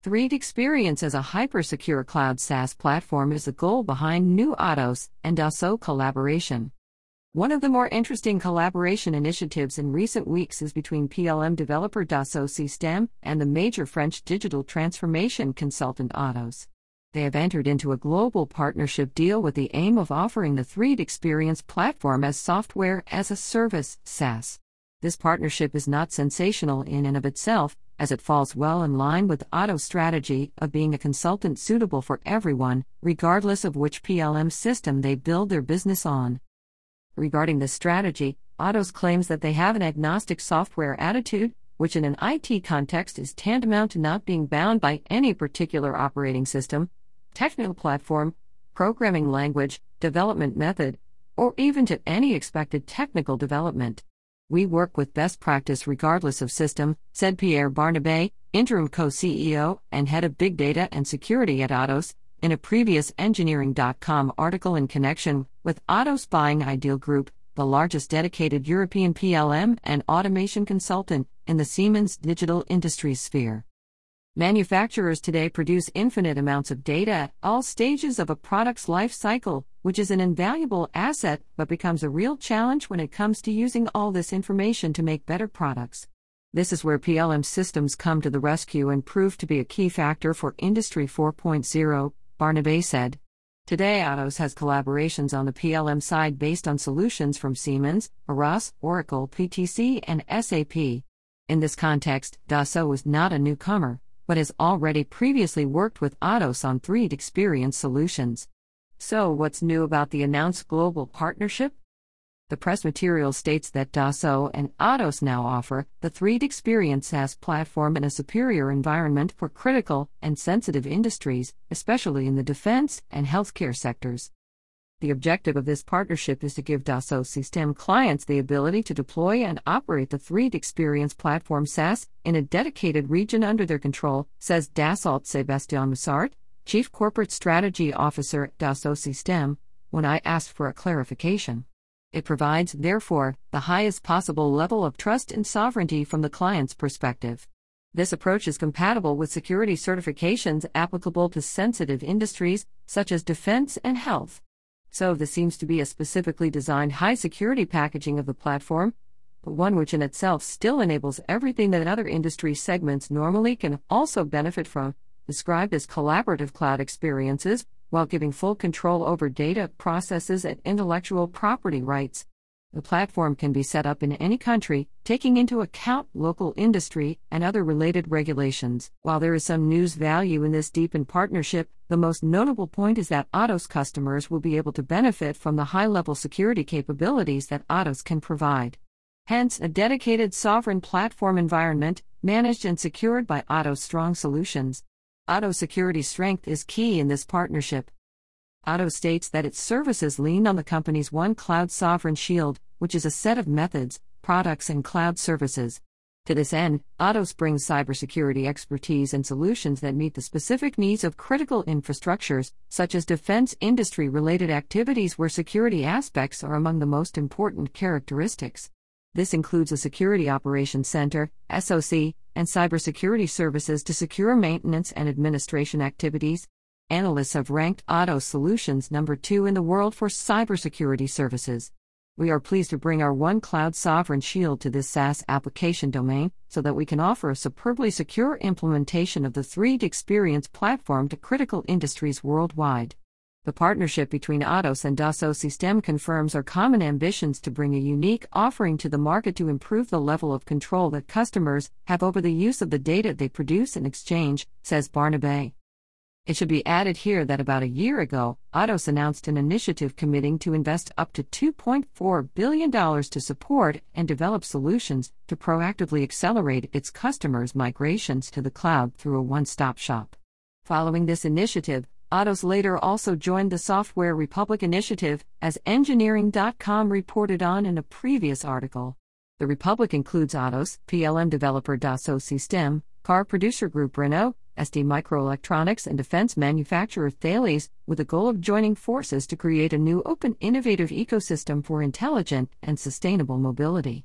3D Experience as a hyper-secure cloud SaaS platform is the goal behind new Atos and Dassault collaboration. One of the more interesting collaboration initiatives in recent weeks is between PLM developer Dassault Systèmes and the major French digital transformation consultant Atos. They have entered into a global partnership deal with the aim of offering the 3D Experience platform as software as a service (SaaS). This partnership is not sensational in and of itself, as it falls well in line with Atos' strategy of being a consultant suitable for everyone, regardless of which PLM system they build their business on. Regarding this strategy, Atos claims that they have an agnostic software attitude, which in an IT context is tantamount to not being bound by any particular operating system, technical platform, programming language, development method, or even to any expected technical development. "We work with best practice regardless of system," said Pierre Barnabé, interim co-CEO and head of Big Data and Security at Atos, in a previous Engineering.com article in connection with Atos buying Ideal Group, the largest dedicated European PLM and automation consultant in the Siemens digital industries sphere. Manufacturers today produce infinite amounts of data at all stages of a product's life cycle, which is an invaluable asset but becomes a real challenge when it comes to using all this information to make better products. This is where PLM systems come to the rescue and prove to be a key factor for Industry 4.0, Barnabé said. Today Atos has collaborations on the PLM side based on solutions from Siemens, Aras, Oracle, PTC, and SAP. In this context, Dassault is not a newcomer, but has already previously worked with Atos on 3D Experience solutions. So what's new about the announced global partnership? The press material states that Dassault and Atos now offer the 3D Experience SaaS platform in a superior environment for critical and sensitive industries, especially in the defense and healthcare sectors. The objective of this partnership is to give Dassault Systèmes clients the ability to deploy and operate the 3D Experience platform SaaS in a dedicated region under their control, says Dassault Sébastien Moussart, Chief Corporate Strategy Officer at Dassault Systèmes, when I asked for a clarification. It provides, therefore, the highest possible level of trust and sovereignty from the client's perspective. This approach is compatible with security certifications applicable to sensitive industries, such as defense and health. So this seems to be a specifically designed high-security packaging of the platform, but one which in itself still enables everything that other industry segments normally can also benefit from, described as collaborative cloud experiences, while giving full control over data, processes, and intellectual property rights. The platform can be set up in any country, taking into account local industry and other related regulations. While there is some news value in this deepened partnership, the most notable point is that Atos customers will be able to benefit from the high-level security capabilities that Atos can provide. Hence, a dedicated sovereign platform environment, managed and secured by Atos strong solutions. Atos security strength is key in this partnership. Atos states that its services lean on the company's One Cloud Sovereign Shield, which is a set of methods, products, and cloud services. To this end, Atos brings cybersecurity expertise and solutions that meet the specific needs of critical infrastructures, such as defense industry-related activities where security aspects are among the most important characteristics. This includes a Security Operations Center, SOC, and cybersecurity services to secure maintenance and administration activities. Analysts have ranked Atos Solutions number 2 in the world for cybersecurity services. We are pleased to bring our One Cloud Sovereign Shield to this SaaS application domain so that we can offer a superbly secure implementation of the 3D Experience platform to critical industries worldwide. The partnership between Atos and Dassault Systèmes confirms our common ambitions to bring a unique offering to the market to improve the level of control that customers have over the use of the data they produce and exchange, says Barnabé. It should be added here that about a year ago, Atos announced an initiative committing to invest up to $2.4 billion to support and develop solutions to proactively accelerate its customers' migrations to the cloud through a one-stop shop. Following this initiative, Atos later also joined the Software Republic initiative, as Engineering.com reported on in a previous article. The Republic includes Atos, PLM developer Dassault Systèmes, car producer group Renault, ST Microelectronics, and defense manufacturer Thales, with the goal of joining forces to create a new open innovative ecosystem for intelligent and sustainable mobility.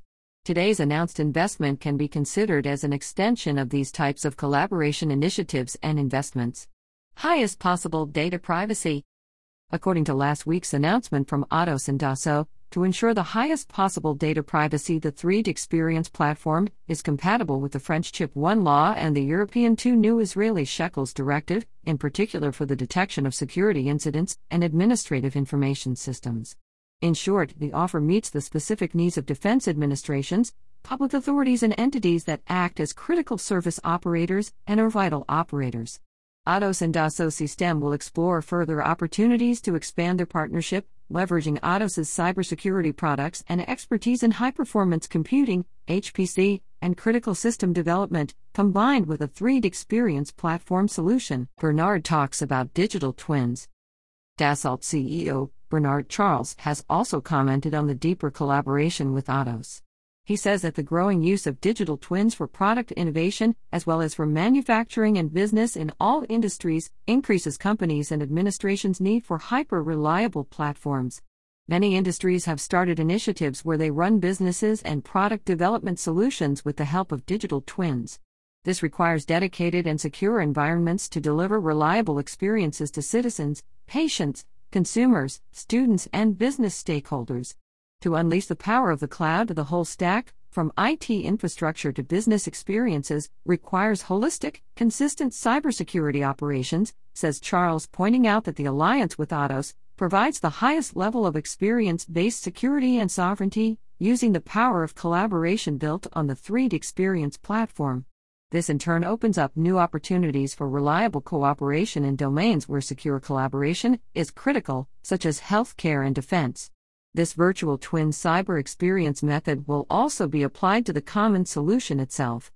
Today's announced investment can be considered as an extension of these types of collaboration initiatives and investments. Highest possible data privacy. According to last week's announcement from Atos and Dassault, to ensure the highest possible data privacy, the 3DEXPERIENCE platform is compatible with the French Chip 1 law and the European 2 new Israeli Shekels directive, in particular for the detection of security incidents and administrative information systems. In short, the offer meets the specific needs of defense administrations, public authorities, and entities that act as critical service operators and are vital operators. Atos and Dassault Systèmes will explore further opportunities to expand their partnership, leveraging Atos's cybersecurity products and expertise in high-performance computing, HPC, and critical system development, combined with a 3DEXPERIENCE platform solution. Bernard talks about digital twins. Dassault CEO, Bernard Charles, has also commented on the deeper collaboration with Atos. He says that the growing use of digital twins for product innovation, as well as for manufacturing and business in all industries, increases companies' and administrations' need for hyper-reliable platforms. Many industries have started initiatives where they run businesses and product development solutions with the help of digital twins. This requires dedicated and secure environments to deliver reliable experiences to citizens, patients, consumers, students, and business stakeholders. To unleash the power of the cloud to the whole stack, from IT infrastructure to business experiences, requires holistic, consistent cybersecurity operations, says Charles, pointing out that the alliance with Atos provides the highest level of experience-based security and sovereignty, using the power of collaboration built on the 3DEXPERIENCE platform. This in turn opens up new opportunities for reliable cooperation in domains where secure collaboration is critical, such as healthcare and defense. This virtual twin cyber experience method will also be applied to the common solution itself.